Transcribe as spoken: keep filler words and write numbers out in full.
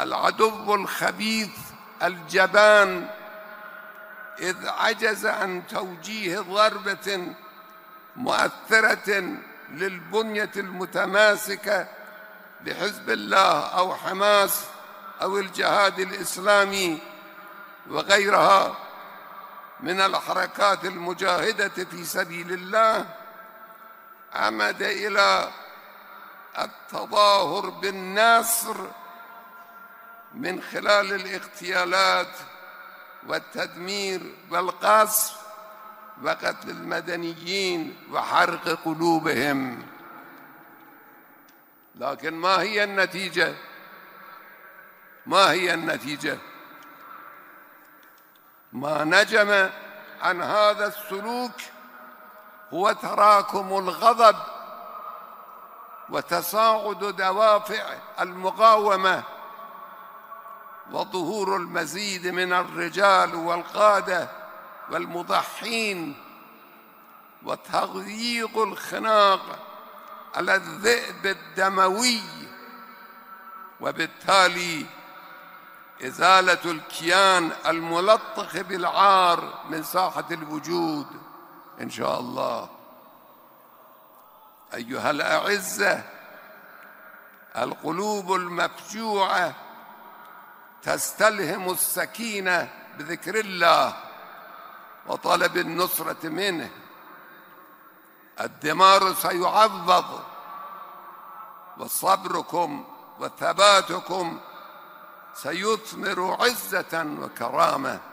العدو الخبيث الجبان إذ عجز عن توجيه ضربة مؤثرة للبنية المتماسكة لحزب الله أو حماس أو الجهاد الإسلامي وغيرها من الحركات المجاهدة في سبيل الله، عمد إلى التظاهر بالنصر من خلال الاغتيالات والتدمير والقصف وقتل المدنيين وحرق قلوبهم. لكن ما هي النتيجة؟ ما هي النتيجة؟ ما نجم عن هذا السلوك هو تراكم الغضب وتصاعد دوافع المقاومة وظهور المزيد من الرجال والقادة والمضحين وتضييق الخناق على الذئب الدموي، وبالتالي إزالة الكيان الملطخ بالعار من ساحة الوجود إن شاء الله. أيها الأعزة، القلوب المفجوعة تستلهم السكينة بذكر الله وطلب النصرة منه. الدمار سيعوض، وصبركم وثباتكم سيثمر عزة وكرامة.